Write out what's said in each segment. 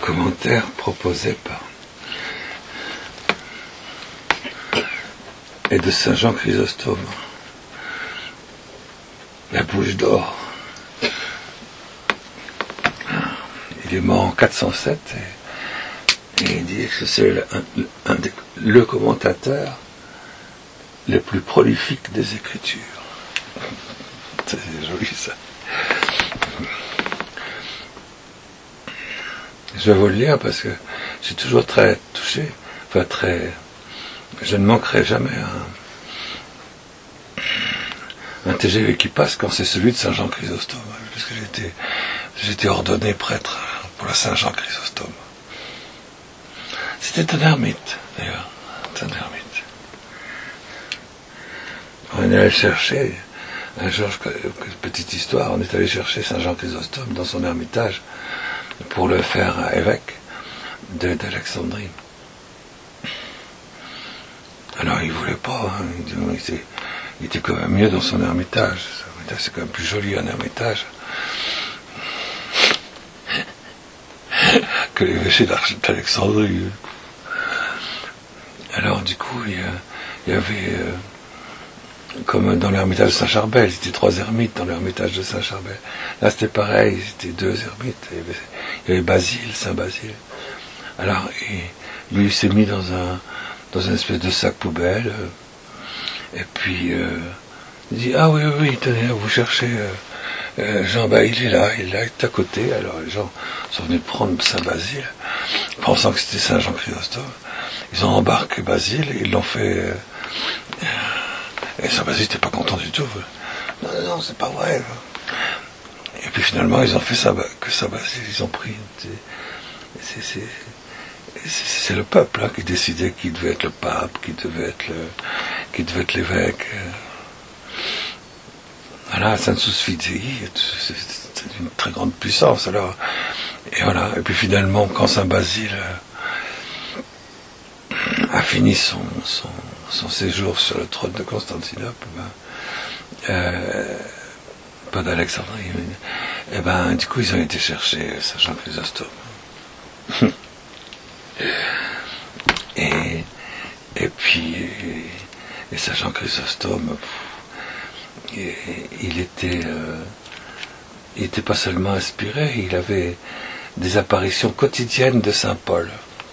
commentaire proposé par et de Saint Jean Chrysostome, la bouche d'or. Il est mort en 407 et il dit que c'est le commentateur le plus prolifique des Écritures. C'est joli ça. Je vais vous le lire parce que je suis toujours très touché, enfin très... Je ne manquerai jamais un TGV qui passe quand c'est celui de Saint Jean Chrysostome, parce que j'ai été ordonné prêtre pour la Saint Jean Chrysostome. C'était un ermite, d'ailleurs, un ermite. On est allé chercher, un jour, petite histoire, on est allé chercher Saint Jean Chrysostome dans son ermitage pour le faire évêque d'Alexandrie. Alors il voulait pas, hein, il était quand même mieux dans son ermitage. C'est quand même plus joli un ermitage que l'évêché d'Alexandrie. Alors du coup il y avait, comme dans l'ermitage de Saint-Charbel, c'était 3 ermites dans l'ermitage de Saint-Charbel. Là c'était pareil, c'était 2 ermites. Il y avait Basile, Saint-Basile. Alors lui il s'est mis dans une espèce de sac poubelle, et puis il dit ah oui tenez, vous cherchez Jean, il est là, il est à côté. Alors les gens sont venus prendre Saint Basile, pensant que c'était Saint Jean Chrysostome. Ils ont embarqué Basile, ils l'ont fait et Saint Basile n'était pas content du tout. Non, c'est pas vrai. Et puis finalement ils ont fait que Saint Basile, ils ont pris. C'est le peuple qui décidait qui devait être le pape, qui devait être l'évêque. Voilà, Sensus Fidei, c'est une très grande puissance. Alors, et voilà. Et puis finalement, quand Saint Basile a fini son séjour sur le trône de Constantinople, pas d'Alexandrie, et du coup ils ont été chercher Saint Jean Chrysostome. Et puis Saint Jean Chrysostome, il était pas seulement inspiré, il avait des apparitions quotidiennes de Saint Paul.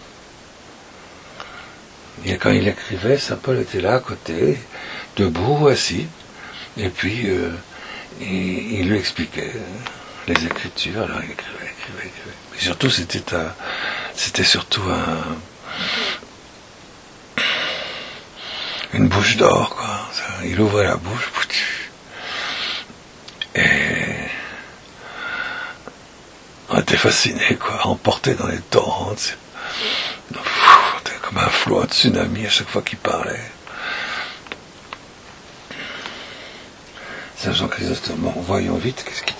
Et quand il écrivait, Saint Paul était là à côté, debout, assis, et puis il lui expliquait les Écritures. Alors il écrivait. Mais surtout, c'était surtout une bouche d'or, quoi. Il ouvrait la bouche, et on était fascinés, quoi, emportés dans les torrents. C'était comme un flot, un tsunami à chaque fois qu'il parlait. Saint Jean Chrysostome, bon, voyons vite, qu'est-ce qu'il dit.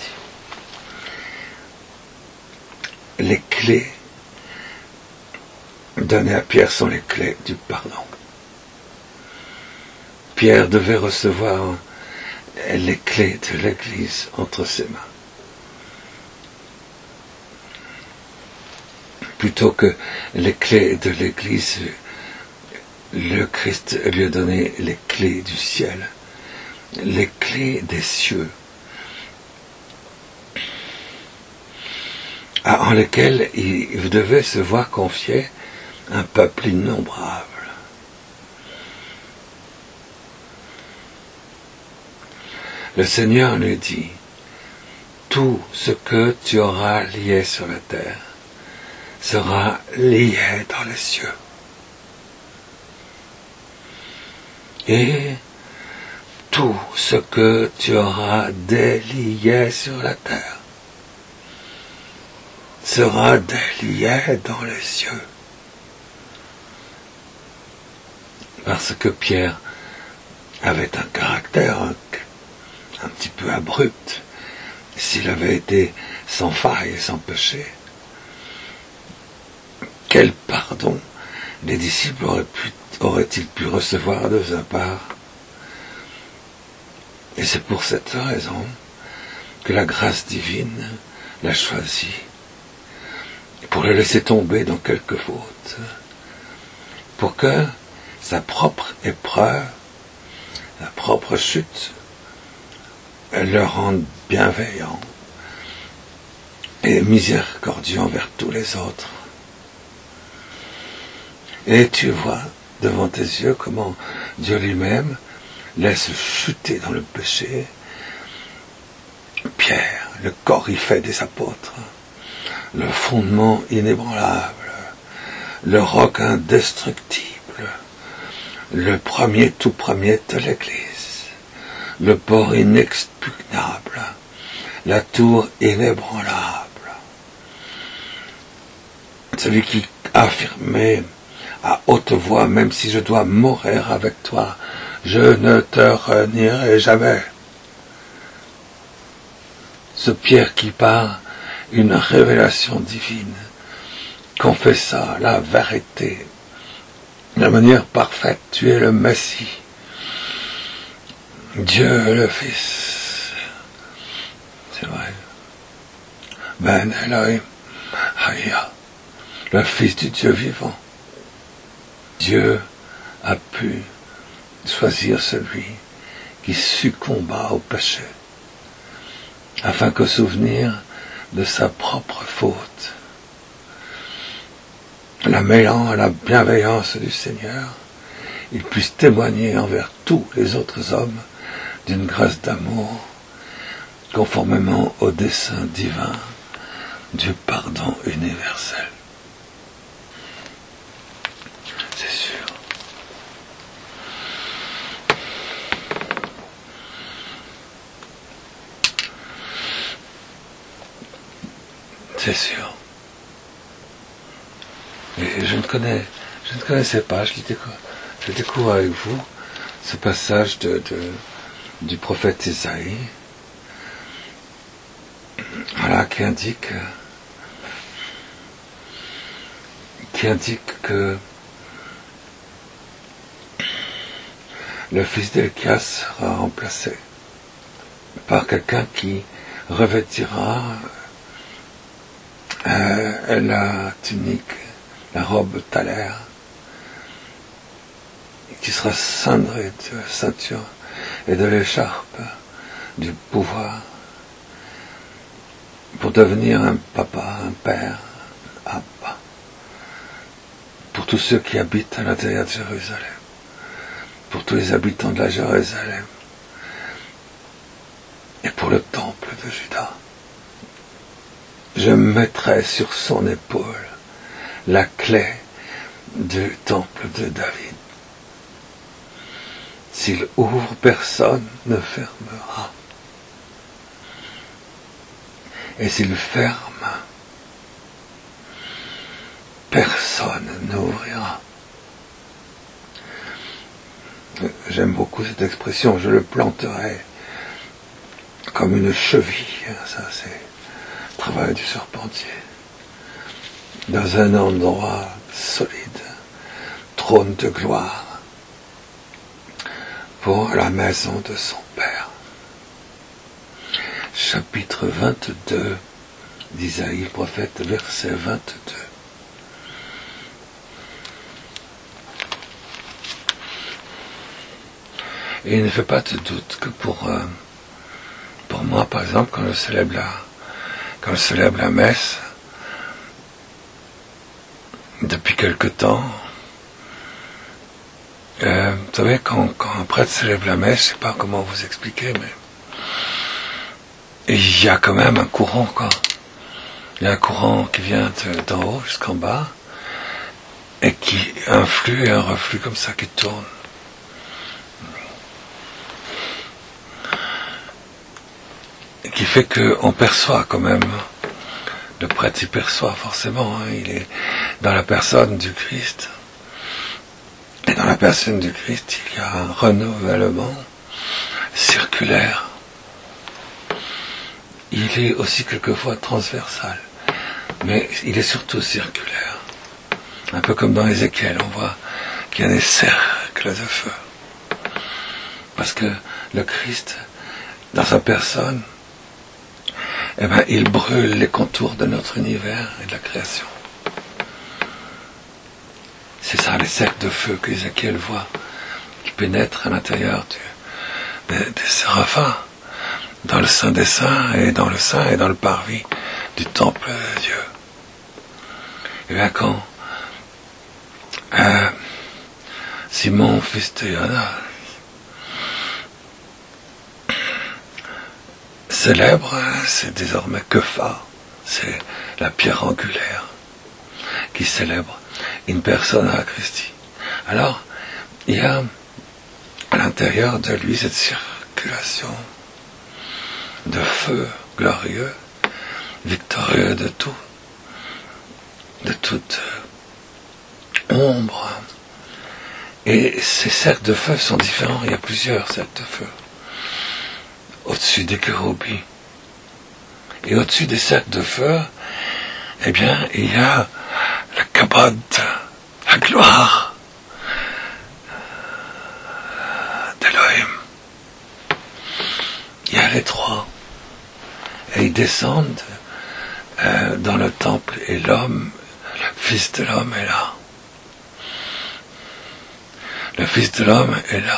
Les clés données à Pierre sont les clés du pardon. Pierre devait recevoir les clés de l'Église entre ses mains. Plutôt que les clés de l'Église, le Christ lui a donné les clés du ciel, les clés des cieux, en lesquelles il devait se voir confier un peuple innombrable. Le Seigneur lui dit, tout ce que tu auras lié sur la terre sera lié dans les cieux. Et tout ce que tu auras délié sur la terre sera délié dans les cieux. Parce que Pierre avait un caractère un petit peu abrupt. S'il avait été sans faille et sans péché, quel pardon les disciples auraient-ils pu recevoir de sa part? Et c'est pour cette raison que la grâce divine l'a choisi pour le laisser tomber dans quelques fautes, pour que sa propre épreuve, sa propre chute, elle le rende bienveillant et miséricordieux envers tous les autres. Et tu vois devant tes yeux comment Dieu lui-même laisse chuter dans le péché Pierre, le coryphée des apôtres, le fondement inébranlable, le roc indestructible, le tout premier de l'Église, le port inexpugnable, la tour inébranlable, celui qui affirmait à haute voix, même si je dois mourir avec toi, je ne te renierai jamais. Ce Pierre qui par une révélation divine confessa la vérité de manière parfaite, tu es le Messie, Dieu le Fils. C'est vrai. Ben Elohim, Haya, le Fils du Dieu vivant. Dieu a pu choisir celui qui succomba au péché, afin qu'au souvenir de sa propre faute, la mêlant à la bienveillance du Seigneur, il puisse témoigner envers tous les autres hommes d'une grâce d'amour, conformément au dessein divin du pardon universel. C'est sûr. C'est sûr. Et je ne connaissais pas, je découvre avec vous ce passage du prophète Isaïe, voilà, qui indique que le fils d'Élchias sera remplacé par quelqu'un qui revêtira la tunique, la robe talaire, qui sera cendré de la ceinture et de l'écharpe du pouvoir, pour devenir un papa, un père, un abba, pour tous ceux qui habitent à l'intérieur de Jérusalem, pour tous les habitants de la Jérusalem, et pour le temple de Juda. Je mettrai sur son épaule la clé du temple de David. S'il ouvre, personne ne fermera. Et s'il ferme, personne n'ouvrira. J'aime beaucoup cette expression, je le planterai comme une cheville. Ça, c'est le travail du charpentier. Dans un endroit solide, trône de gloire, pour la maison de son Père. Chapitre 22 d'Isaïe, le prophète, verset 22. Et il ne fait pas de doute que pour moi, par exemple, quand je célèbre la messe, depuis quelque temps, vous savez, quand un prêtre célèbre la messe, je ne sais pas comment vous expliquer, mais il y a quand même un courant, quoi. Il y a un courant qui vient d'en haut jusqu'en bas, et qui un flux et un reflux comme ça qui tourne. Et qui fait qu'on perçoit quand même. Le prêtre y perçoit forcément, hein, il est dans la personne du Christ. Et dans la personne du Christ, il y a un renouvellement circulaire. Il est aussi quelquefois transversal, mais il est surtout circulaire. Un peu comme dans Ézéchiel, on voit qu'il y a des cercles de feu. Parce que le Christ, dans sa personne, il brûle les contours de notre univers et de la création. C'est ça, les cercles de feu qu'Ézéchiel voit, qui pénètrent à l'intérieur des séraphins, dans le Saint des Saints, et dans le Saint et dans le parvis du temple de Dieu. Et bien quand Simon, fils de Jonas, célèbre, c'est désormais Kepha, c'est la pierre angulaire qui célèbre une personne à Christi. Alors, il y a à l'intérieur de lui cette circulation de feu glorieux, victorieux de tout, de toute ombre. Et ces cercles de feu sont différents, il y a plusieurs cercles de feu. Au-dessus des chérubins. Et au-dessus des cercles de feu, eh bien, il y a la kabod, la gloire d'Elohim. Il y a les trois. Et ils descendent dans le temple, et l'homme, le Fils de l'homme est là. Le Fils de l'homme est là.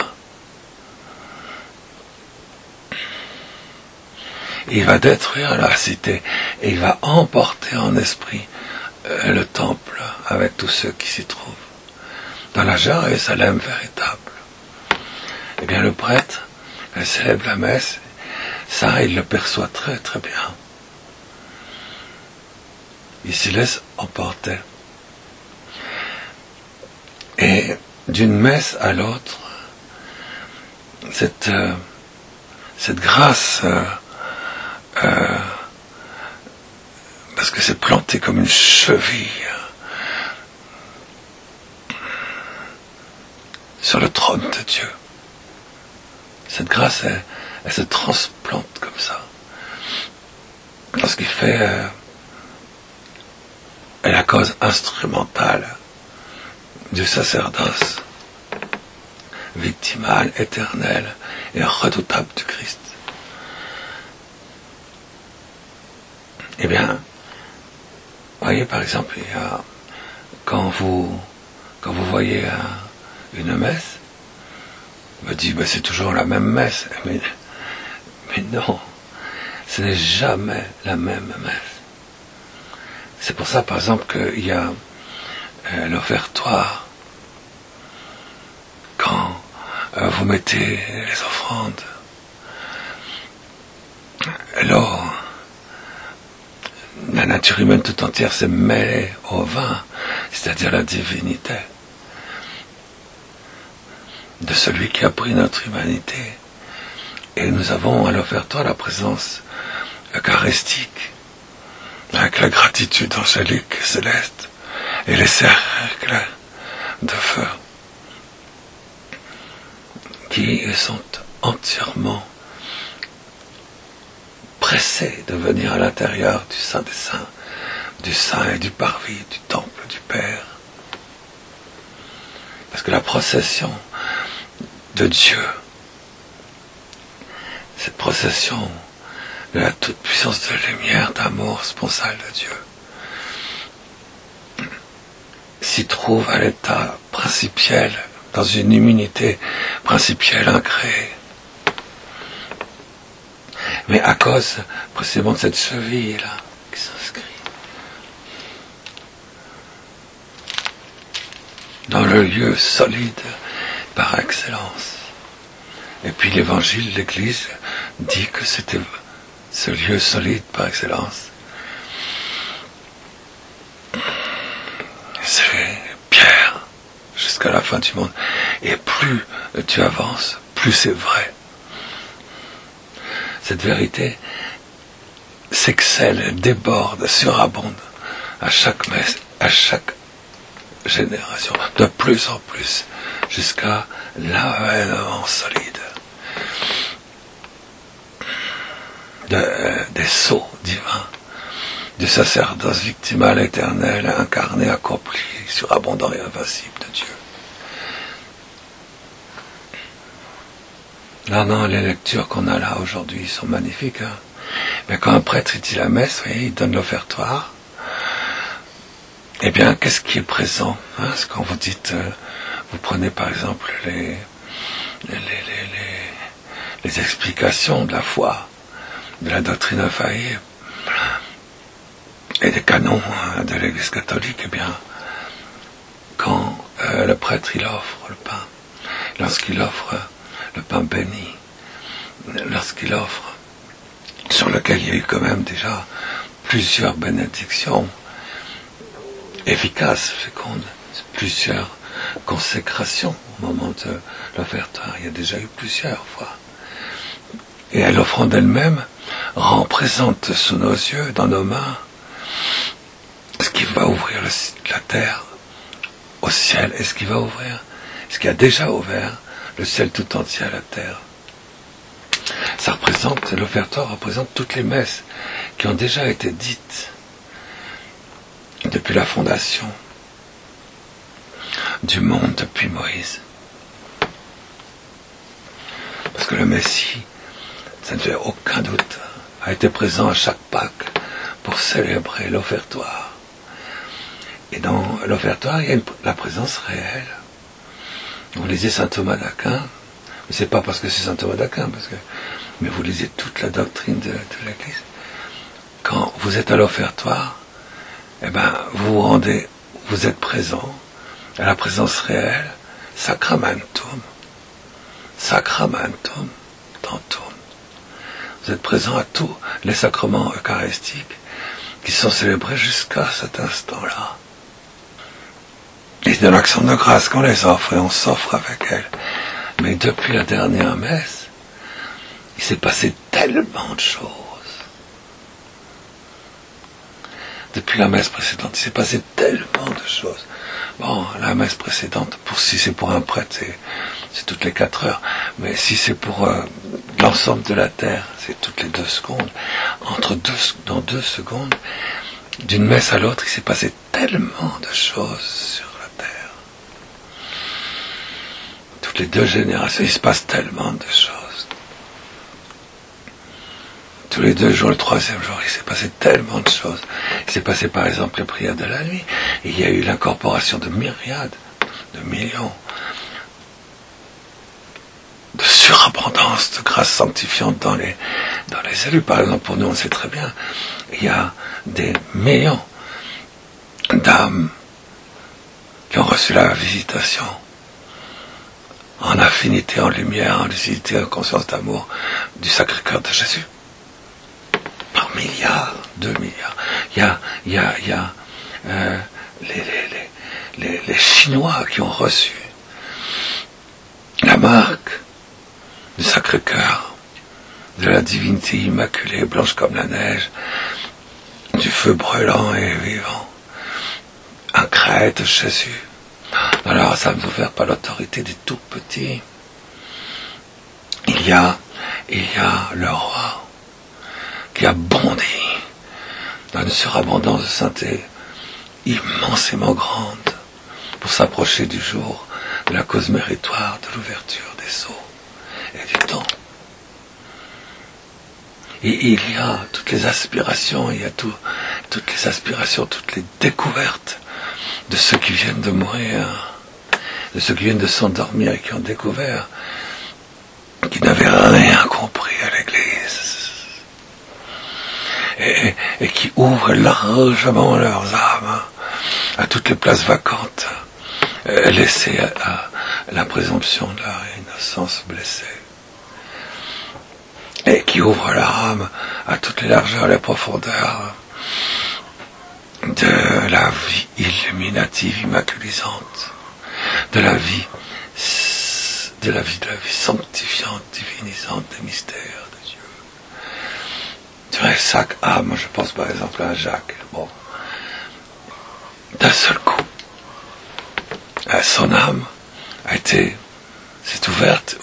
Il va détruire la cité et il va emporter en esprit le temple avec tous ceux qui s'y trouvent. Dans la Jérusalem véritable. Eh bien, le prêtre, il célèbre la messe, ça, il le perçoit très très bien. Il s'y laisse emporter. Et d'une messe à l'autre, cette grâce, parce que c'est planté comme une cheville sur le trône de Dieu. Cette grâce, elle se transplante comme ça. Parce qu'il fait est la cause instrumentale du sacerdoce victimal, éternel et redoutable du Christ. Eh bien, voyez par exemple, il y a, quand vous voyez une messe, vous dites, ben, c'est toujours la même messe. Mais non, ce n'est jamais la même messe. C'est pour ça, par exemple, qu'il y a l'offertoire. Quand vous mettez les offrandes, alors la nature humaine tout entière s'est mêlée au vin, c'est-à-dire la divinité de celui qui a pris notre humanité. Et nous avons à l'offertoire la présence eucharistique, avec la gratitude angélique et céleste, et les cercles de feu, qui sont entièrement pressés de venir à l'intérieur du Saint des Saints, du Saint et du Parvis, du Temple du Père. Parce que la procession de Dieu, cette procession de la toute-puissance de lumière, d'amour sponsal de Dieu, s'y trouve à l'état principiel, dans une immunité principielle incréée. Mais à cause précisément de cette cheville-là qui s'inscrit dans le lieu solide par excellence. Et puis l'évangile, l'Église, dit que c'était ce lieu solide par excellence. C'est Pierre, jusqu'à la fin du monde. Et plus tu avances, plus c'est vrai. Cette vérité s'excelle, déborde, surabonde à chaque messe, à chaque génération, de plus en plus, jusqu'à l'avènement solide des sceaux divins, du sacerdoce victimal éternel, incarné, accompli, surabondant et invincible de Dieu. Non, les lectures qu'on a là aujourd'hui sont magnifiques. Hein. Mais quand un prêtre dit la messe, vous voyez, il donne l'offertoire. Eh bien, qu'est-ce qui est présent, hein? Quand vous dites, vous prenez par exemple les explications de la foi, de la doctrine faillible et des canons de l'Église catholique, eh bien, quand le prêtre il offre le pain, lorsqu'il offre le pain béni, lorsqu'il offre, sur lequel il y a eu quand même déjà plusieurs bénédictions efficaces, fécondes, plusieurs consécrations au moment de l'offertoire, il y a déjà eu plusieurs fois. Et l'offrande elle-même rend présente sous nos yeux, dans nos mains, ce qui va ouvrir la terre au ciel, et ce qui va ouvrir, ce qui a déjà ouvert le ciel tout entier à la terre. Ça représente, l'offertoire représente toutes les messes qui ont déjà été dites depuis la fondation du monde, depuis Moïse. Parce que le Messie, ça ne fait aucun doute, a été présent à chaque Pâques pour célébrer l'offertoire. Et dans l'offertoire, il y a la présence réelle. Vous lisez saint Thomas d'Aquin, mais c'est pas parce que c'est saint Thomas d'Aquin, mais vous lisez toute la doctrine de l'Église. Quand vous êtes à l'offertoire, eh ben, vous êtes présent à la présence réelle, sacramentum, tantum. Vous êtes présent à tous les sacrements eucharistiques qui sont célébrés jusqu'à cet instant-là. Et c'est de l'action de grâce qu'on les offre, et on s'offre avec elles. Mais depuis la dernière messe, il s'est passé tellement de choses. Depuis la messe précédente, il s'est passé tellement de choses. Bon, la messe précédente, si c'est pour un prêtre, c'est toutes les 4 heures. Mais si c'est pour l'ensemble de la terre, c'est toutes les 2 secondes. Dans 2 secondes, d'une messe à l'autre, il s'est passé tellement de choses sur la terre. Toutes les 2 générations, il se passe tellement de choses. Tous les 2 jours, le 3e jour, il s'est passé tellement de choses. Il s'est passé par exemple les prières de la nuit. Il y a eu l'incorporation de myriades, de millions, de surabondance de grâce sanctifiante dans les élus. Par exemple, pour nous, on sait très bien, il y a des millions d'âmes qui ont reçu la visitation en affinité, en lumière, en lucidité, en conscience d'amour du Sacré-Cœur de Jésus. Par milliards, 2 milliards. Il y a les Chinois qui ont reçu la marque du Sacré-Cœur, de la divinité immaculée, blanche comme la neige, du feu brûlant et vivant, un crête de Jésus. Alors ça ne nous ouvert par l'autorité des tout petits. Il y a le roi qui a bondi dans une surabondance de sainteté immensément grande pour s'approcher du jour de la cause méritoire de l'ouverture des sceaux et du temps. Et il y a toutes les aspirations, toutes les découvertes de ceux qui viennent de mourir, de ceux qui viennent de s'endormir et qui ont découvert, qui n'avaient rien compris à l'Église. Et qui ouvrent largement leurs âmes à toutes les places vacantes, laissées à la présomption de leur innocence blessée, et qui ouvrent leur âme à toutes les largeurs et les profondeurs de la vie illuminative, immaculisante, de la vie sanctifiante, divinisante des mystères. Chaque âme, je pense par exemple à Jacques, d'un seul coup, son âme s'est ouverte,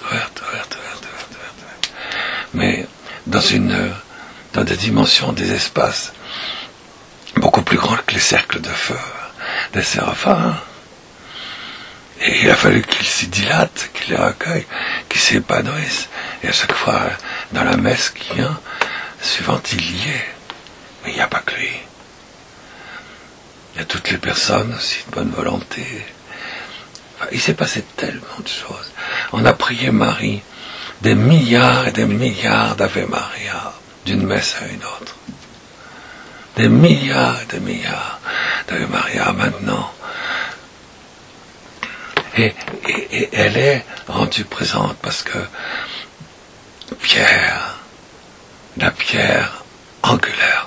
mais dans des dimensions, des espaces beaucoup plus grands que les cercles de feu des séraphins. Et il a fallu qu'ils s'y dilatent, qu'ils les recueillent, qu'ils s'épanouissent. Et à chaque fois, dans la messe qui vient, suivante, il y est. Mais il n'y a pas que lui. Il y a toutes les personnes aussi de bonne volonté. Enfin, il s'est passé tellement de choses. On a prié Marie des milliards et des milliards d'Ave Maria, d'une messe à une autre. Des milliards et des milliards d'Ave Maria maintenant. Et elle est rendue présente parce que Pierre, la pierre angulaire,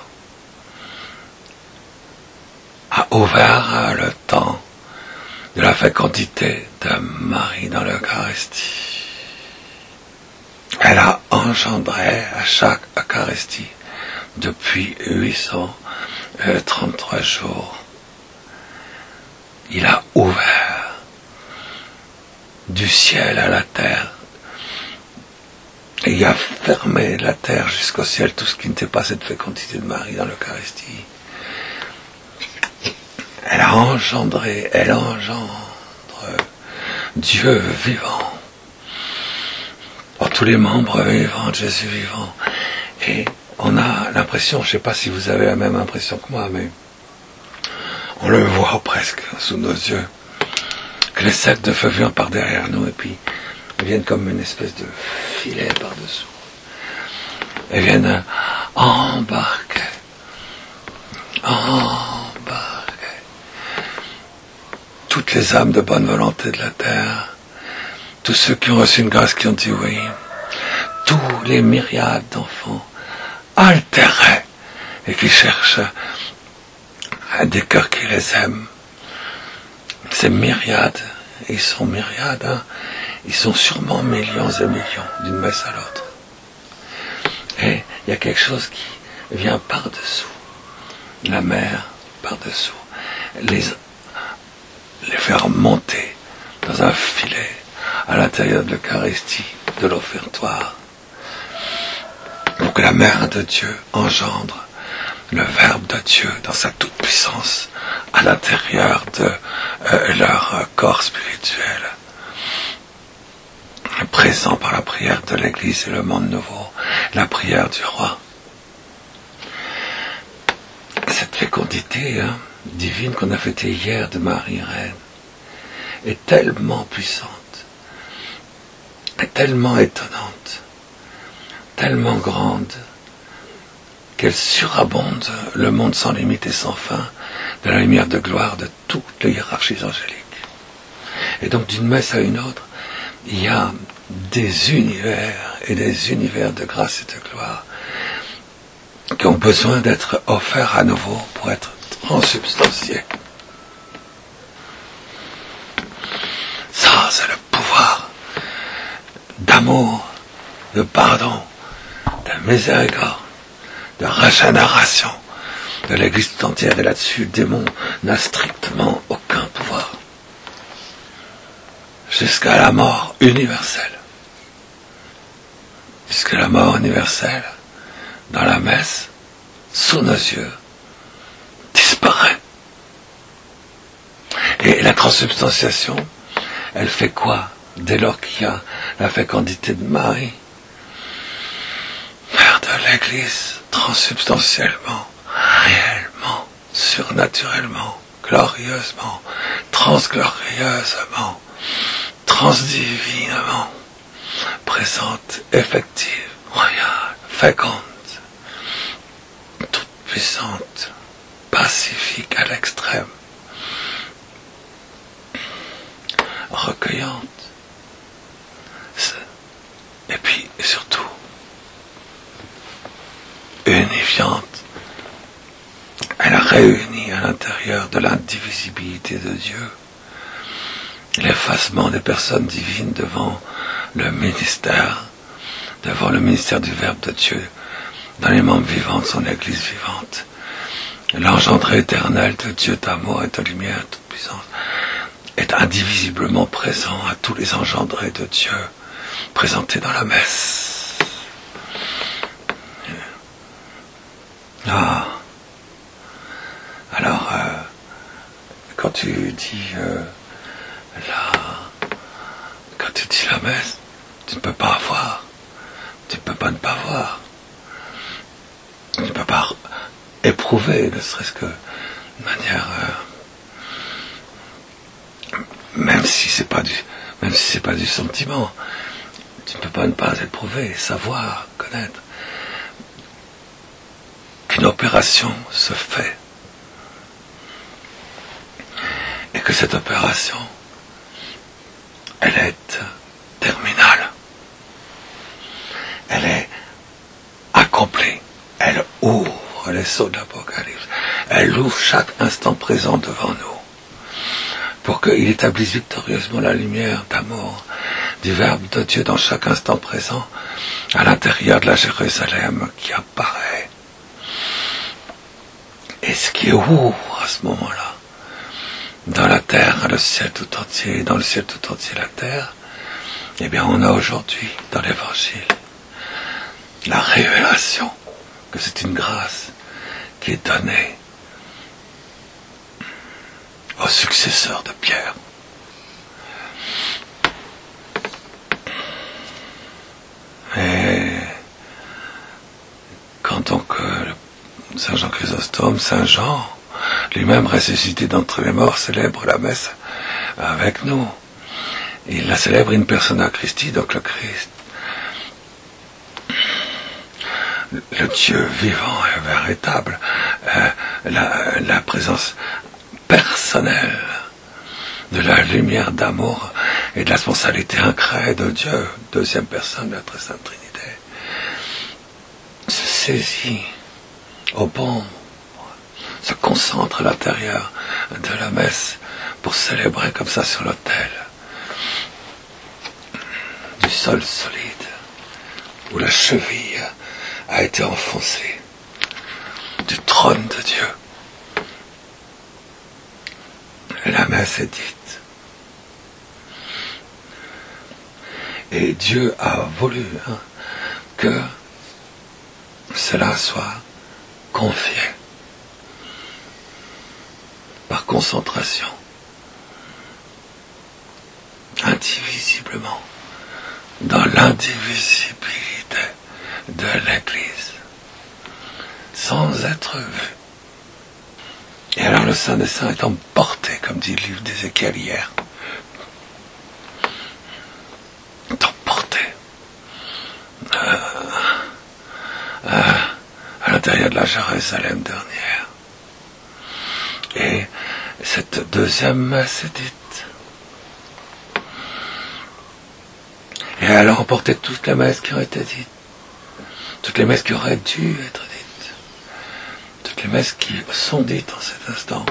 a ouvert le temps de la fécondité de Marie dans l'Eucharistie. Elle a engendré à chaque Eucharistie depuis 833 jours. Il a ouvert du ciel à la terre. Et il a fermé la terre jusqu'au ciel, tout ce qui n'était pas cette fécondité de Marie dans l'Eucharistie. Elle engendre Dieu vivant. Pour tous les membres vivants de Jésus vivant. Et on a l'impression, je ne sais pas si vous avez la même impression que moi, mais on le voit presque sous nos yeux, que les cercles de feu viennent par derrière nous et puis ils viennent comme une espèce de filet par-dessous. Ils viennent embarquer toutes les âmes de bonne volonté de la terre, tous ceux qui ont reçu une grâce, qui ont dit oui, tous les myriades d'enfants altérés et qui cherchent des cœurs qui les aiment. Ces myriades, ils sont myriades, hein, ils sont sûrement millions et millions d'une messe à l'autre. Et il y a quelque chose qui vient par-dessous, la mer par-dessous, les faire monter dans un filet à l'intérieur de l'Eucharistie, de l'offertoire, pour que la mère de Dieu engendre le Verbe de Dieu dans sa toute-puissance à l'intérieur de leur corps spirituel, présent par la prière de l'Église et le monde nouveau, la prière du roi. Cette fécondité divine qu'on a fêtée hier de Marie Reine est tellement puissante, est tellement étonnante, tellement grande, qu'elle surabonde le monde sans limite et sans fin de la lumière de gloire de toutes les hiérarchies angéliques. Et donc d'une messe à une autre, il y a des univers et des univers de grâce et de gloire qui ont besoin d'être offerts à nouveau pour être transubstantiés. Ça, c'est le pouvoir d'amour, de pardon, de miséricorde, de régénération de l'Église tout entière. Et là-dessus, le démon n'a strictement aucun pouvoir. Jusqu'à la mort universelle. Jusqu'à la mort universelle, dans la messe, sous nos yeux, disparaît. Et la transubstantiation, elle fait quoi dès lors qu'il y a la fécondité de Marie, Mère de l'Église, transubstantiellement, réellement, surnaturellement, glorieusement, transglorieusement, transdivinement, présente, effective, royale, féconde, toute puissante, pacifique à l'extrême, recueillante, et puis surtout unifiante. Elle réunit à l'intérieur de l'indivisibilité de Dieu l'effacement des personnes divines devant le ministère du Verbe de Dieu dans les membres vivants de son Église vivante. L'engendré éternel de Dieu d'amour et de lumière et de toute puissance est indivisiblement présent à tous les engendrés de Dieu présentés dans la messe. Ah. Alors, quand tu dis la messe, tu ne peux pas voir, tu ne peux pas ne pas voir, tu ne peux pas éprouver, ne serait-ce que de manière, même si c'est pas du sentiment, tu ne peux pas ne pas éprouver, savoir, connaître qu'une opération se fait et que cette opération, elle est terminale, elle est accomplie, elle ouvre les sceaux de l'Apocalypse, elle ouvre chaque instant présent devant nous pour qu'il établisse victorieusement la lumière d'amour du Verbe de Dieu dans chaque instant présent à l'intérieur de la Jérusalem qui apparaît. Et ce qui ouvre à ce moment-là, dans la terre, le ciel tout entier, dans le ciel tout entier, la terre, eh bien on a aujourd'hui, dans l'Évangile, la révélation que c'est une grâce qui est donnée aux successeurs de Pierre. Et quand donc Saint Jean Chrysostome, Saint Jean, lui-même ressuscité d'entre les morts, célèbre la messe avec nous. Il la célèbre in persona Christi, donc le Christ, le Dieu vivant et véritable, la présence personnelle de la lumière d'amour et de la sponsalité incrée de Dieu, deuxième personne de la très sainte Trinité, se saisit au bon, se concentre à l'intérieur de la messe pour célébrer comme ça sur l'autel du sol solide où la cheville a été enfoncée du trône de Dieu. Et la messe est dite. Et Dieu a voulu que cela soit confié par concentration, indivisiblement, dans l'indivisibilité de l'Église, sans être vu. Et alors le Saint des Saints est emporté, comme dit le livre d'Ézéchiel hier, est emporté à l'intérieur de la Jérusalem dernière. Et cette deuxième messe est dite. Et elle a emporté toutes les messes qui ont été dites, toutes les messes qui auraient dû être dites, toutes les messes qui sont dites en cet instant.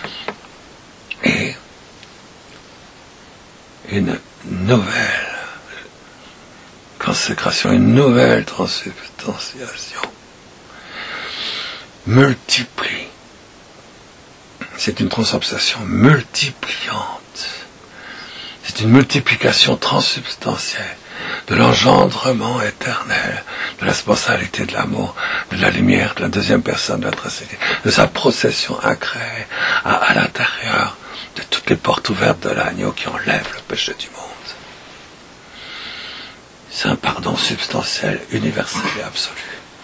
Et une nouvelle consécration, une nouvelle transubstantiation multiplie. C'est une transubstantiation multipliante. C'est une multiplication transubstantielle de l'engendrement éternel, de la sponsalité de l'amour, de la lumière, de la deuxième personne de la Trinité, de sa procession incréée à l'intérieur de toutes les portes ouvertes de l'agneau qui enlève le péché du monde. C'est un pardon substantiel, universel et absolu.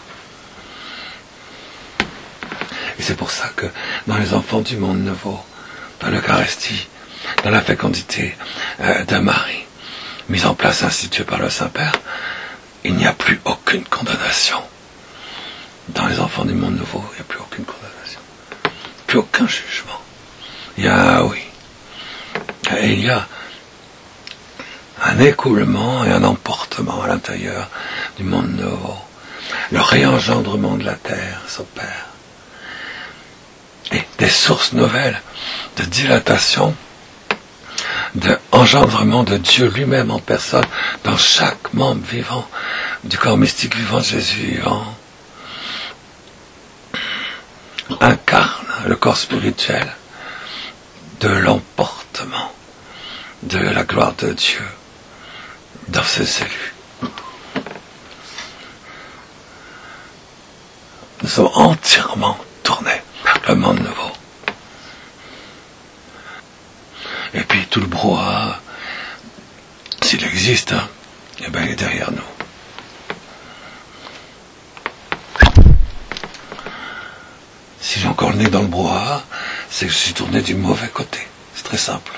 Et c'est pour ça que dans les enfants du monde nouveau, dans l'Eucharistie, dans la fécondité de Marie, mise en place, instituée par le Saint-Père, il n'y a plus aucune condamnation. Dans les enfants du monde nouveau, il n'y a plus aucune condamnation. Plus aucun jugement. Il y a, oui. Et il y a un écoulement et un emportement à l'intérieur du monde nouveau. Le réengendrement de la terre s'opère. Et des sources nouvelles de dilatation, d'engendrement de Dieu lui-même en personne dans chaque membre vivant du corps mystique vivant de Jésus vivant incarne le corps spirituel de l'emportement de la gloire de Dieu dans ses élus. Nous sommes entièrement tournés vers le monde nouveau. Et puis tout le brouhaha, s'il existe, eh bien, il est derrière nous. Si j'ai encore le nez dans le brouhaha, c'est que je suis tourné du mauvais côté. C'est très simple.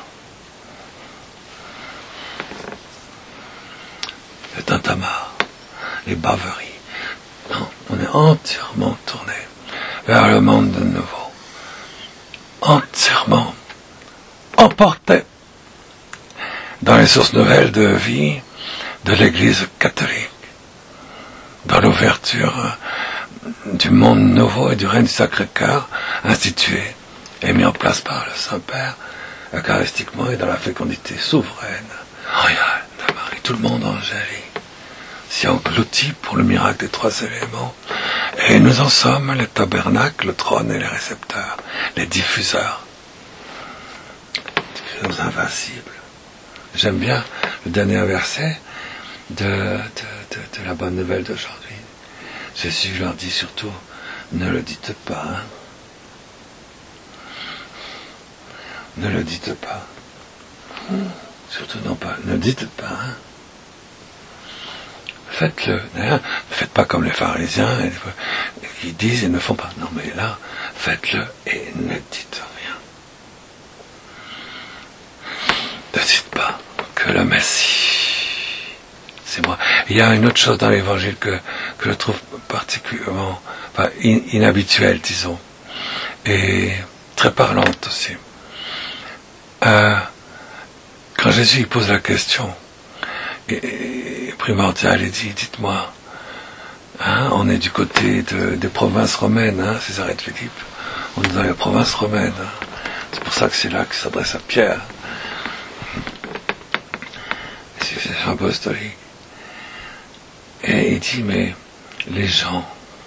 Le tintamarre, les baveries. Non, on est entièrement tourné vers le monde de nouveau. Entièrement emporté dans les sources nouvelles de vie de l'Église catholique, dans l'ouverture du monde nouveau et du règne du Sacré-Cœur institué et mis en place par le Saint-Père eucharistiquement et dans la fécondité souveraine, royale de Marie. Tout le monde angélique s'y engloutit pour le miracle des trois éléments. Et nous en sommes les tabernacles, le trône et les récepteurs, les diffuseurs invincibles. J'aime bien le dernier verset de la bonne nouvelle d'aujourd'hui. Jésus leur dit surtout, ne le dites pas. Hein. Ne le dites pas. Surtout non pas. Ne dites pas. Hein. Faites-le. Ne faites pas comme les pharisiens qui disent et ne font pas. Non mais là, faites-le et ne dites rien. Ne dites pas que le Messie, c'est moi. Il y a une autre chose dans l'évangile que je trouve particulièrement inhabituelle, disons, et très parlante aussi. Quand Jésus pose la question primordiale, il dit, dites-moi, hein, on est du côté des provinces romaines, hein, César et Philippe, on est dans les provinces romaines, hein. C'est pour ça que c'est là qu'il s'adresse à Pierre. C'est apostolique. Et il dit, mais les gens,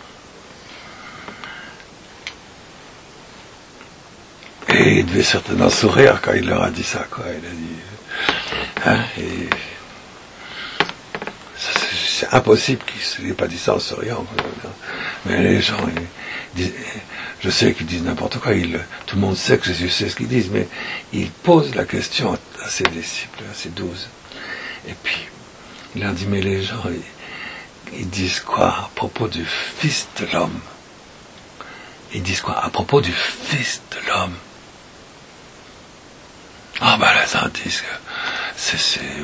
et il devait certainement sourire quand il leur a dit ça, quoi. Il a dit, hein, et c'est impossible qu'il n'ait pas dit ça en souriant. Mais les gens, je sais qu'ils disent n'importe quoi, tout le monde sait que Jésus sait ce qu'ils disent, mais il pose la question à ses disciples, à ses 12. Et puis, il a dit, mais les gens, ils disent quoi à propos du Fils de l'homme? Ils disent quoi à propos du Fils de l'homme? Ah ben là, ça disent que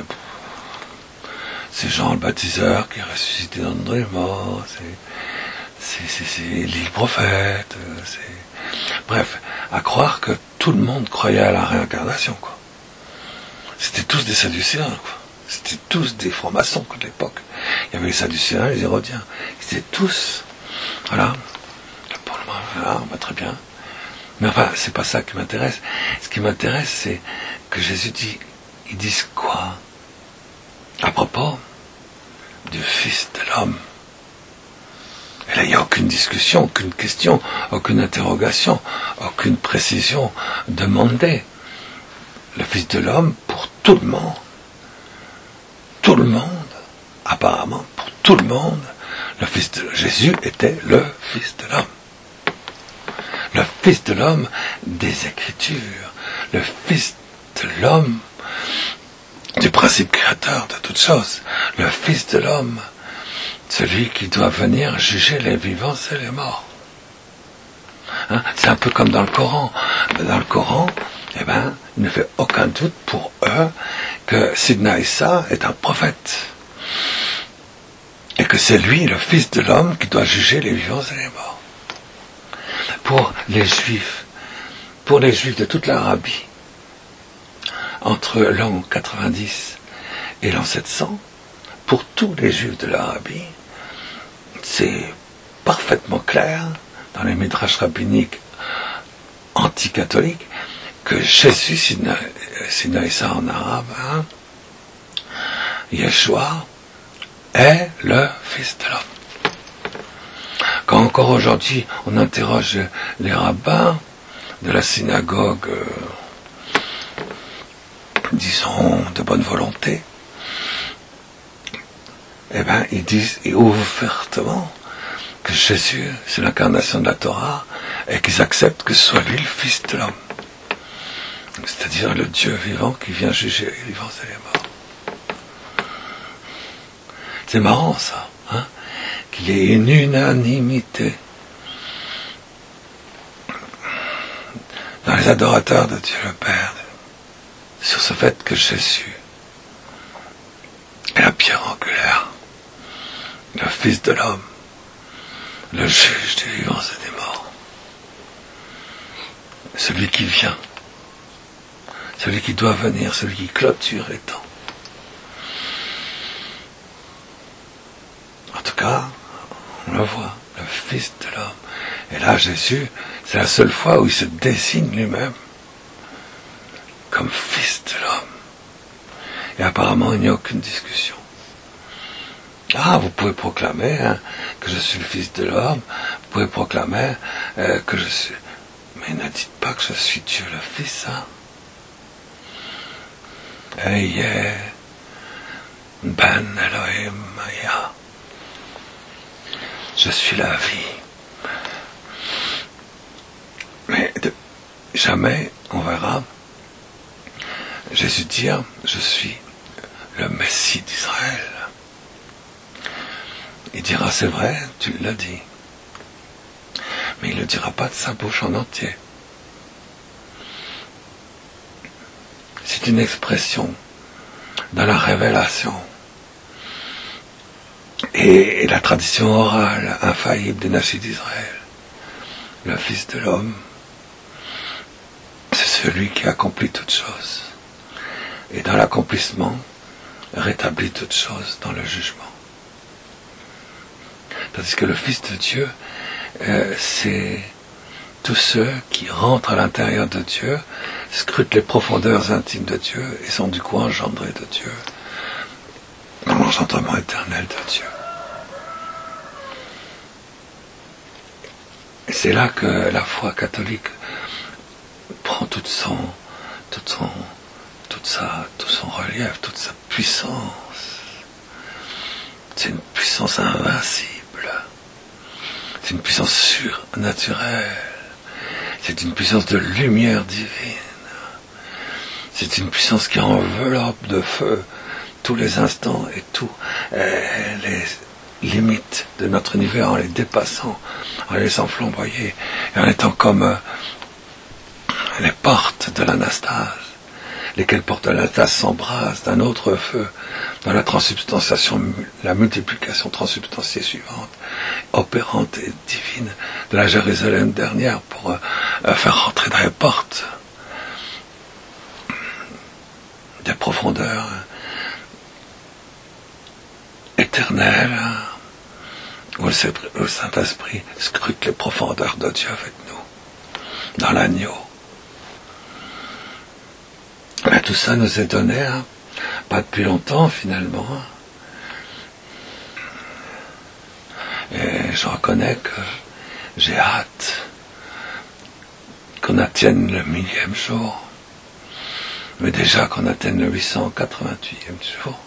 c'est Jean le baptiseur qui est ressuscité d'entre les morts, c'est Élie le prophète, bref, à croire que tout le monde croyait à la réincarnation, quoi. C'était tous des Sadducéens, quoi. C'était tous des francs-maçons de l'époque. Il y avait les Sadducéens et les Hérodiens. Ils étaient tous, voilà, pour le moment, voilà, très bien. Mais enfin, c'est pas ça qui m'intéresse. Ce qui m'intéresse, c'est que Jésus dit, ils disent quoi à propos du Fils de l'homme? Et là, il n'y a aucune discussion, aucune question, aucune interrogation, aucune précision demandée. Le Fils de l'homme, pour tout le monde, apparemment, pour tout le monde, Jésus était le Fils de l'homme. Le Fils de l'homme des Écritures, le Fils de l'homme du principe créateur de toutes choses, le Fils de l'homme, celui qui doit venir juger les vivants et les morts. Hein, c'est un peu comme dans le Coran. Dans le Coran, il ne fait aucun doute pour eux que Sidna Issa est un prophète. Et que c'est lui, le Fils de l'homme, qui doit juger les vivants et les morts. Pour les Juifs de toute l'Arabie, entre l'an 90 et l'an 700, pour tous les Juifs de l'Arabie, c'est parfaitement clair, dans les midrash rabbiniques anti-catholiques, que Jésus, Sidna Issa en arabe, hein, Yeshua, est le Fils de l'homme. Quand encore aujourd'hui on interroge les rabbins de la synagogue, disons de bonne volonté, ils disent ouvertement que Jésus c'est l'incarnation de la Torah et qu'ils acceptent que ce soit lui le Fils de l'homme, c'est-à-dire le Dieu vivant qui vient juger les vivants et les morts. C'est marrant ça, hein, qu'il y ait une unanimité dans adorateurs de Dieu le Père, sur ce fait que Jésus est la pierre angulaire, le Fils de l'homme, le juge des vivants et des morts, celui qui vient, celui qui doit venir, celui qui clôture les temps. En tout cas, on le voit, le Fils de l'homme. Et là, Jésus, c'est la seule fois où il se désigne lui-même comme Fils de l'homme. Et apparemment, il n'y a aucune discussion. Ah, vous pouvez proclamer que je suis le Fils de l'homme, vous pouvez proclamer que je suis... Mais ne dites pas que je suis Dieu le Fils, Eye ben Elohim Maya. Je suis la vie. Mais jamais, on verra, Jésus dire, je suis le Messie d'Israël. Il dira, c'est vrai, tu l'as dit. Mais il ne le dira pas de sa bouche en entier. C'est une expression dans la révélation et la tradition orale infaillible des Nashid d'Israël. Le Fils de l'homme, c'est celui qui accomplit toutes choses. Et dans l'accomplissement, rétablit toutes choses dans le jugement. Tandis que le Fils de Dieu, c'est tous ceux qui rentrent à l'intérieur de Dieu, scrutent les profondeurs intimes de Dieu et sont du coup engendrés de Dieu, dans l'engendrement éternel de Dieu. Et c'est là que la foi catholique prend tout son relief, toute sa puissance. C'est une puissance invincible. C'est une puissance surnaturelle. C'est une puissance de lumière divine. C'est une puissance qui enveloppe de feu tous les instants et tous les limites de notre univers en les dépassant, en les laissant flamboyer et en étant comme les portes de l'anastase. Lesquelles portes de l'anastase s'embrasent d'un autre feu dans la transsubstantiation, la multiplication transsubstantiée suivante, opérante et divine de la Jérusalem dernière pour faire rentrer dans les portes des profondeurs éternelles où le Saint-Esprit scrute les profondeurs de Dieu avec nous, dans l'agneau. Mais tout ça nous est donné, pas depuis longtemps finalement. Et je reconnais que j'ai hâte qu'on atteigne le 1000e jour, mais déjà qu'on atteigne le 888e jour.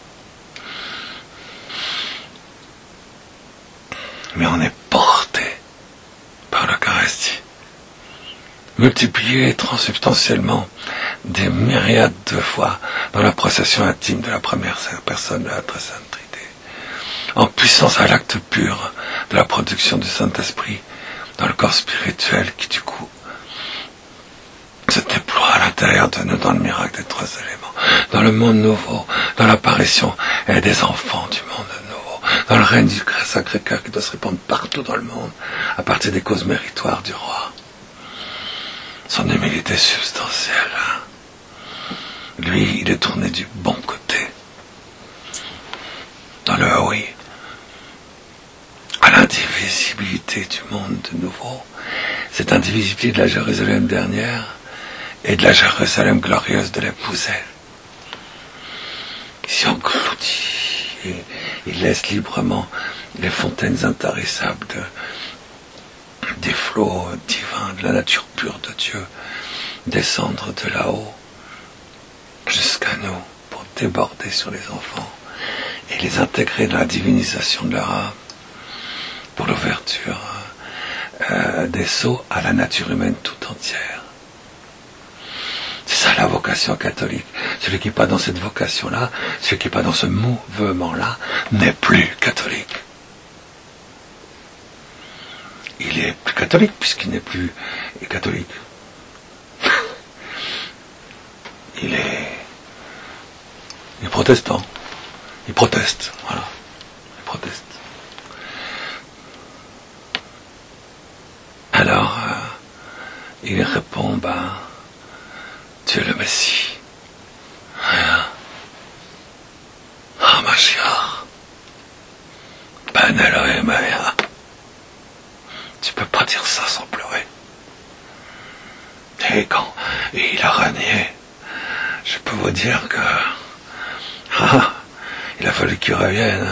Mais on est porté par l'Eucharistie, multiplié transsubstantiellement des myriades de fois dans la procession intime de la première personne de la Très Sainte Trinité, en puissance à l'acte pur de la production du Saint-Esprit dans le corps spirituel qui du coup se déploie à l'intérieur de nous dans le miracle des trois éléments, dans le monde nouveau, dans l'apparition des enfants du monde nouveau, dans le règne du Sacré-Cœur qui doit se répandre partout dans le monde à partir des causes méritoires du roi. Son humilité substantielle. Lui, il est tourné du bon côté. Dans le oui. À l'indivisibilité du monde de nouveau. Cette indivisibilité de la Jérusalem dernière et de la Jérusalem glorieuse de l'épouselle. Qui s'engloutit et il laisse librement les fontaines intarissables des flots divins de la nature pure de Dieu descendre de là-haut jusqu'à nous pour déborder sur les enfants et les intégrer dans la divinisation de leur âme pour l'ouverture des sceaux à la nature humaine tout entière. C'est ça la vocation catholique. Celui qui n'est pas dans cette vocation-là, celui qui n'est pas dans ce mouvement-là, n'est plus catholique. Il est plus catholique puisqu'il n'est plus catholique. protestants. Ils protestent, voilà. Ils protestent. Alors, il répond, tu es le Messie. Mashiach. Ben Elohim Haya. Tu peux pas dire ça sans pleurer. Et quand il a renié, je peux vous dire que il a fallu qu'il revienne.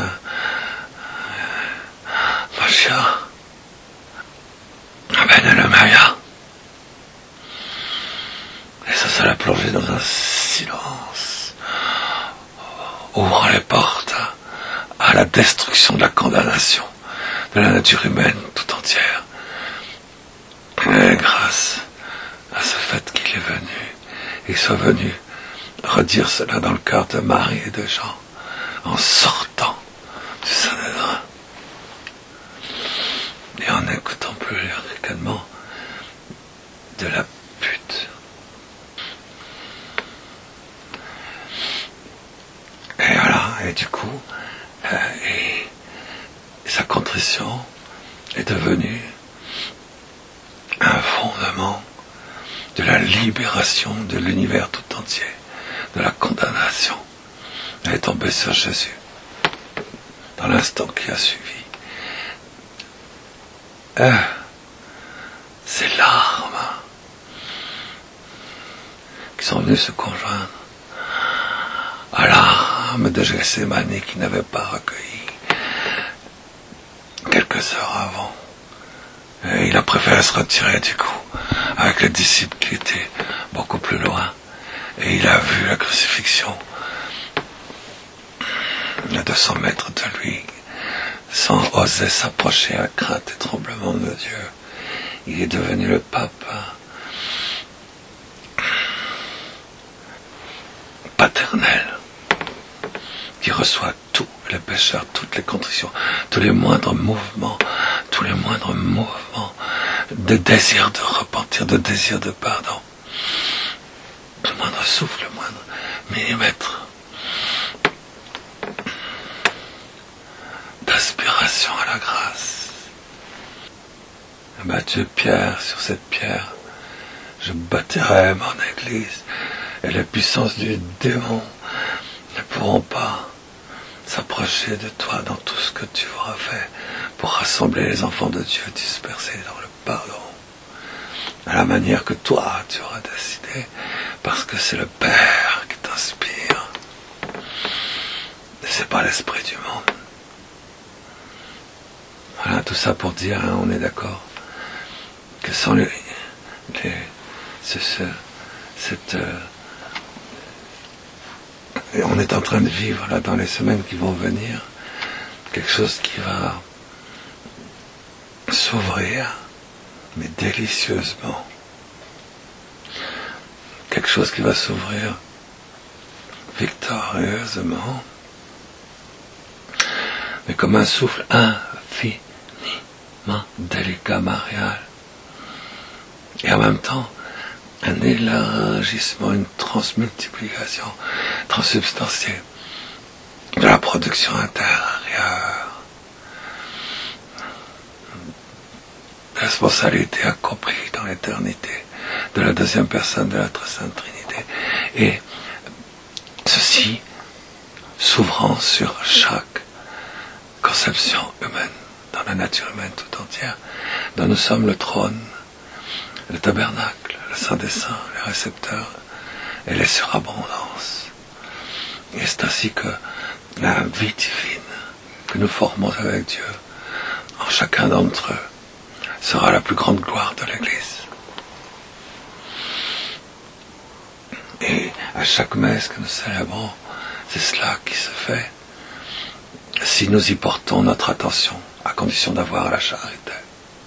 Mashiach. Ben Elohim Haya. Et ça l'a plongé dans un silence, ouvrant les portes à la destruction de la condamnation de la nature humaine tout entière. Et grâce à ce fait qu'il est venu, il soit venu redire cela dans le cœur de Marie et de Jean, en sortant du Sanhédrin, et en n'écoutant plus les ricanements de la pute. Et voilà, et du coup, et sa contrition est devenue un fondement de la libération de l'univers tout entier, de la condamnation. Elle est tombée sur Jésus dans l'instant qui a suivi. Ces larmes qui sont venues se conjoindre à l'âme de Gethsémani qui n'avait pas recueilli quelques heures avant. Et il a préféré se retirer du coup avec les disciples qui étaient beaucoup plus loin. Et il a vu la crucifixion à 200 mètres de lui, sans oser s'approcher à crainte et tremblement de Dieu. Il est devenu le pape paternel qui reçoit tous les pécheurs, toutes les contritions, tous les moindres mouvements de désir de repentir, de désir de pardon, le moindre souffle, le moindre millimètre d'aspiration à la grâce. Dieu, Pierre, sur cette pierre, je bâtirai mon église, et les puissances du démon ne pourront pas s'approcher de toi dans tout ce que tu auras fait pour rassembler les enfants de Dieu dispersés dans le pardon, à la manière que toi tu auras décidé, parce que c'est le Père qui t'inspire, et c'est pas l'esprit du monde. Voilà, tout ça pour dire, on est d'accord, que sans et on est en train de vivre là dans les semaines qui vont venir quelque chose qui va s'ouvrir, mais délicieusement. Quelque chose qui va s'ouvrir victorieusement, mais comme un souffle infiniment délicat, marial. Et en même temps, un élargissement, une transmultiplication, transsubstantiée de la production intérieure. Responsabilité accomplie dans l'éternité de la deuxième personne de la Très Sainte Trinité. Et ceci s'ouvrant sur chaque conception humaine, dans la nature humaine tout entière, dont nous sommes le trône, le tabernacle, le Saint des Saints, les récepteurs et les surabondances. Et c'est ainsi que la vie divine que nous formons avec Dieu, en chacun d'entre eux, sera la plus grande gloire de l'Église. Et à chaque messe que nous célébrons, c'est cela qui se fait, si nous y portons notre attention, à condition d'avoir la charité.